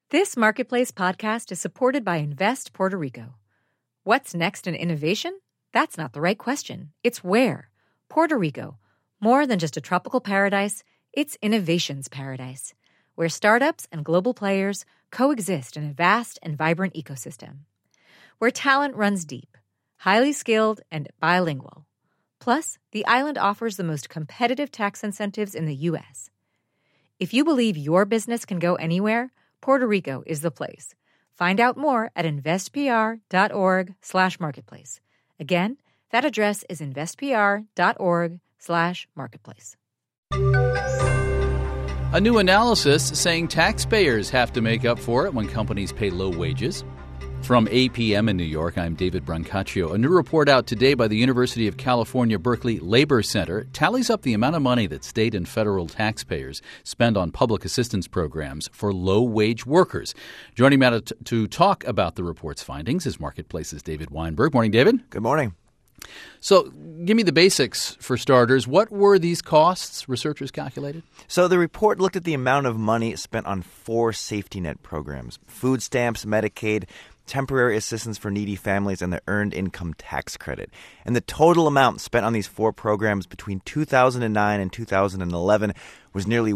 This Marketplace podcast is supported by Invest Puerto Rico. What's next in innovation? That's not the right question. It's where. Puerto Rico. More than just a tropical paradise, it's innovation's paradise, where startups and global players coexist in a vast and vibrant ecosystem. Where talent runs deep, highly skilled, and bilingual. Plus, the island offers the most competitive tax incentives in the U.S. If you believe your business can go anywhere, Puerto Rico is the place. Find out more at investpr.org/marketplace. Again, that address is investpr.org/marketplace. A new analysis saying taxpayers have to make up for it when companies pay low wages. From APM in New York, I'm David Brancaccio. A new report out today by the University of California, Berkeley Labor Center tallies up the amount of money that state and federal taxpayers spend on public assistance programs for low-wage workers. Joining me to talk about the report's findings is Marketplace's David Weinberg. Morning, David. Good morning. So give me the basics for starters. What were these costs researchers calculated? So the report looked at the amount of money spent on 4 safety net programs: food stamps, Medicaid, temporary assistance for needy families, and the Earned Income Tax Credit. And the total amount spent on these 4 programs between 2009 and 2011 was nearly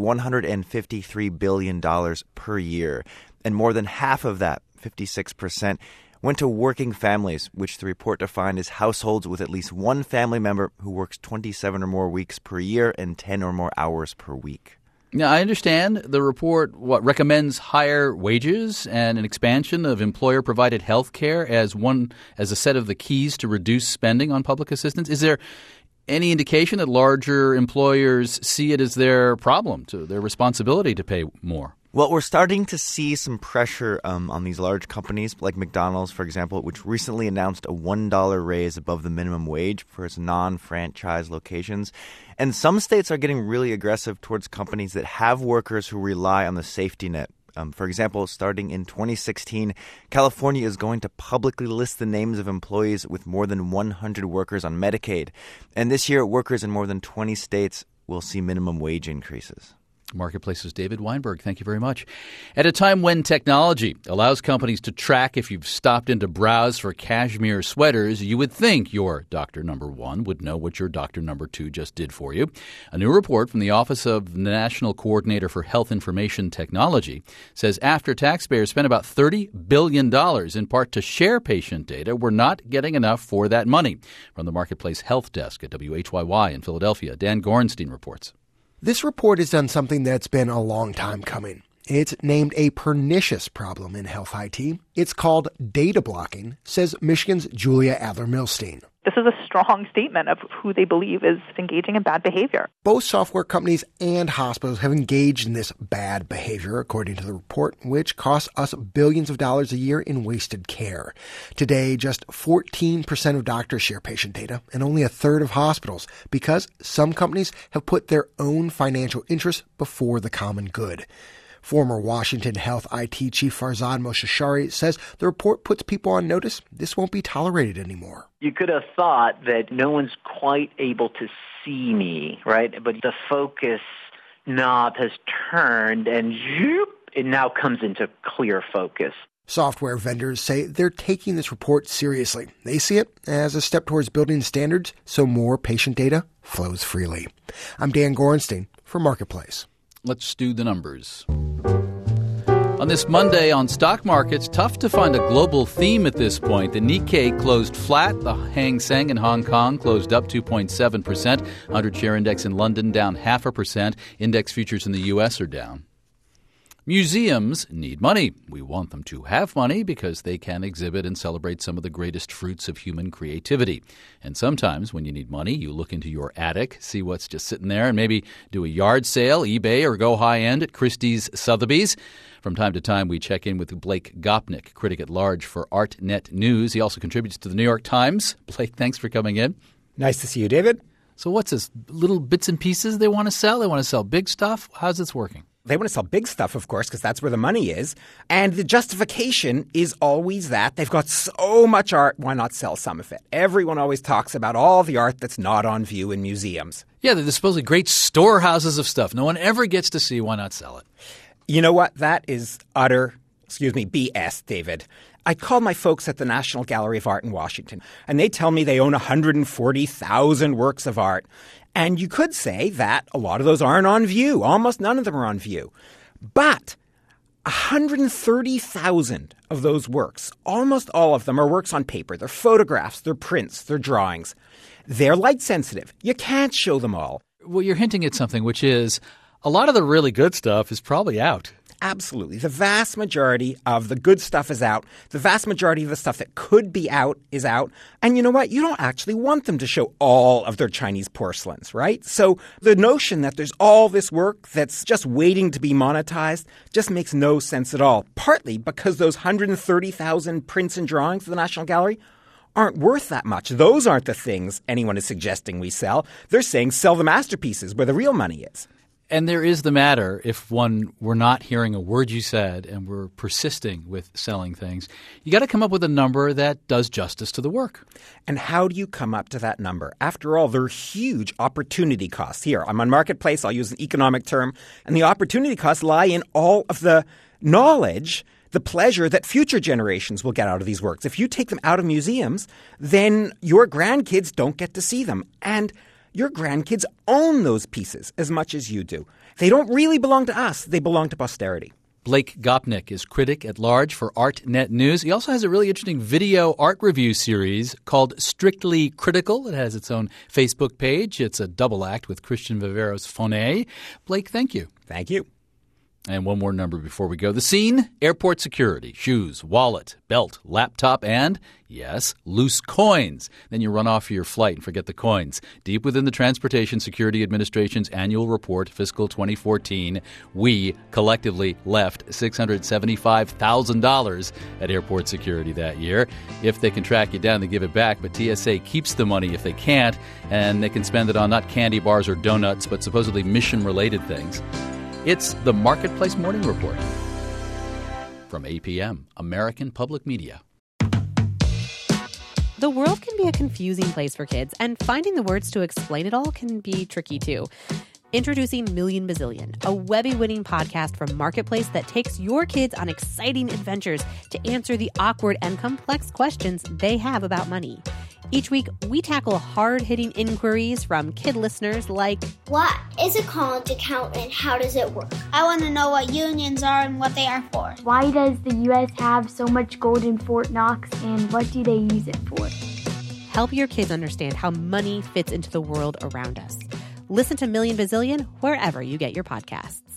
$153 billion per year. And more than half of that, 56%, went to working families, which the report defined as households with at least one family member who works 27 or more weeks per year and 10 or more hours per week. Now, I understand the report recommends higher wages and an expansion of employer-provided health care as a set of the keys to reduce spending on public assistance. Is there any indication that larger employers see it as their problem, their responsibility to pay more? Well, we're starting to see some pressure on these large companies like McDonald's, for example, which recently announced a $1 raise above the minimum wage for its non-franchise locations. And some states are getting really aggressive towards companies that have workers who rely on the safety net. For example, starting in 2016, California is going to publicly list the names of employees with more than 100 workers on Medicaid. And this year, workers in more than 20 states will see minimum wage increases. Marketplace's David Weinberg, thank you very much. At a time when technology allows companies to track if you've stopped in to browse for cashmere sweaters, you would think your doctor number 1 would know what your doctor number 2 just did for you. A new report from the Office of the National Coordinator for Health Information Technology says after taxpayers spent about $30 billion in part to share patient data, we're not getting enough for that money. From the Marketplace Health Desk at WHYY in Philadelphia, Dan Gorenstein reports. This report has done something that's been a long time coming. It's named a pernicious problem in health IT. It's called data blocking, says Michigan's Julia Adler-Milstein. This is a strong statement of who they believe is engaging in bad behavior. Both software companies and hospitals have engaged in this bad behavior, according to the report, which costs us billions of dollars a year in wasted care. Today, just 14% of doctors share patient data, and only a third of hospitals, because some companies have put their own financial interests before the common good. Former Washington Health IT Chief Farzad Moshashari says the report puts people on notice this won't be tolerated anymore. You could have thought that no one's quite able to see me, right? But the focus knob has turned and it now comes into clear focus. Software vendors say they're taking this report seriously. They see it as a step towards building standards so more patient data flows freely. I'm Dan Gorenstein for Marketplace. Let's do the numbers. On this Monday on stock markets, tough to find a global theme at this point. The Nikkei closed flat. The Hang Seng in Hong Kong closed up 2.7%. 100-share index in London down 0.5%. Index futures in the U.S. are down. Museums need money. We want them to have money because they can exhibit and celebrate some of the greatest fruits of human creativity. And sometimes when you need money, you look into your attic, see what's just sitting there, and maybe do a yard sale, eBay, or go high-end at Christie's Sotheby's. From time to time, we check in with Blake Gopnik, critic at large for ArtNet News. He also contributes to the New York Times. Blake, thanks for coming in. Nice to see you, David. So what's this, little bits and pieces they want to sell? They want to sell big stuff? How's this working? They want to sell big stuff, of course, because that's where the money is. And the justification is always that they've got so much art, why not sell some of it? Everyone always talks about all the art that's not on view in museums. Yeah, they're supposedly great storehouses of stuff. No one ever gets to see. Why not sell it? You know what? That is utter BS, David. I called my folks at the National Gallery of Art in Washington, and they tell me they own 140,000 works of art. And you could say that a lot of those aren't on view. Almost none of them are on view. But 130,000 of those works, almost all of them are works on paper. They're photographs, they're prints, they're drawings. They're light sensitive. You can't show them all. Well, you're hinting at something, which is a lot of the really good stuff is probably out. Absolutely. The vast majority of the good stuff is out. The vast majority of the stuff that could be out is out. And you know what? You don't actually want them to show all of their Chinese porcelains, right? So the notion that there's all this work that's just waiting to be monetized just makes no sense at all. Partly because those 130,000 prints and drawings of the National Gallery aren't worth that much. Those aren't the things anyone is suggesting we sell. They're saying sell the masterpieces where the real money is. And there is the matter, if one were not hearing a word you said and were persisting with selling things, you got to come up with a number that does justice to the work. And how do you come up to that number? After all, there are huge opportunity costs. Here, I'm on Marketplace. I'll use an economic term. And the opportunity costs lie in all of the knowledge, the pleasure that future generations will get out of these works. If you take them out of museums, then your grandkids don't get to see them. And your grandkids own those pieces as much as you do. They don't really belong to us. They belong to posterity. Blake Gopnik is critic at large for ArtNet News. He also has a really interesting video art review series called Strictly Critical. It has its own Facebook page. It's a double act with Christian Viveros Fonet. Blake, thank you. Thank you. And one more number before we go. The scene, airport security, shoes, wallet, belt, laptop, and, yes, loose coins. Then you run off for your flight and forget the coins. Deep within the Transportation Security Administration's annual report, fiscal 2014, we collectively left $675,000 at airport security that year. If they can track you down, they give it back, but TSA keeps the money if they can't, and they can spend it on not candy bars or donuts, but supposedly mission-related things. It's the Marketplace Morning Report from APM, American Public Media. The world can be a confusing place for kids, and finding the words to explain it all can be tricky too. Introducing Million Bazillion, a Webby-winning podcast from Marketplace that takes your kids on exciting adventures to answer the awkward and complex questions they have about money. Each week, we tackle hard-hitting inquiries from kid listeners like, what is a college account and how does it work? I want to know what unions are and what they are for. Why does the U.S. have so much gold in Fort Knox and what do they use it for? Help your kids understand how money fits into the world around us. Listen to Million Bazillion wherever you get your podcasts.